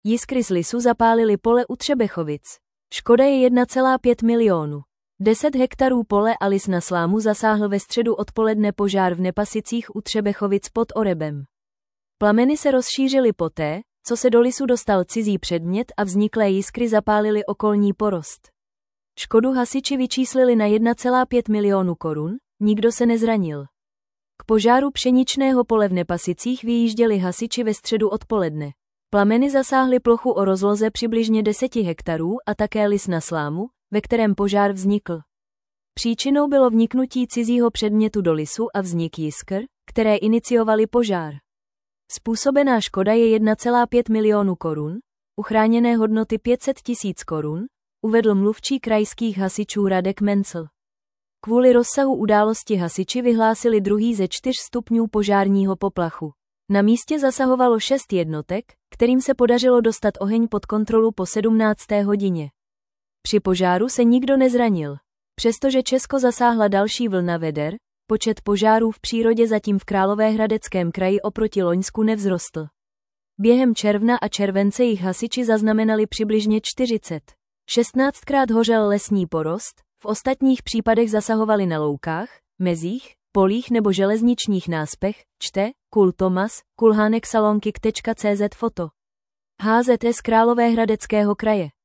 Jiskry z lisu zapálily pole u Třebechovic. Škoda je 1,5 milionu. 10 hektarů pole a lis na slámu zasáhl ve středu odpoledne požár v Nepasicích u Třebechovic pod Orebem. Plameny se rozšířily poté, co se do lisu dostal cizí předmět a vzniklé jiskry zapálily okolní porost. Škodu hasiči vyčíslili na 1,5 milionu korun, nikdo se nezranil. K požáru pšeničného pole v Nepasicích vyjížděli hasiči ve středu odpoledne. Plameny zasáhly plochu o rozloze přibližně 10 hektarů a také lis na slámu, ve kterém požár vznikl. Příčinou bylo vniknutí cizího předmětu do lisu a vznik jiskr, které iniciovaly požár. Způsobená škoda je 1,5 milionu korun, u chráněné hodnoty 500 000 korun, uvedl mluvčí krajských hasičů Radek Mencl. Kvůli rozsahu události hasiči vyhlásili 2. ze 4 stupňů požárního poplachu. Na místě zasahovalo 6 jednotek, kterým se podařilo dostat oheň pod kontrolu po 17. hodině. Při požáru se nikdo nezranil. Přestože Česko zasáhla další vlna veder, počet požárů v přírodě zatím v Královéhradeckém kraji oproti loňsku nevzrostl. Během června a července jich hasiči zaznamenali přibližně 40. 16krát hořel lesní porost, v ostatních případech zasahovali na loukách, mezích, polích nebo železničních náspech, čte Kul Tomas, kulhánek salonky.cz foto. HZS Královéhradeckého kraje.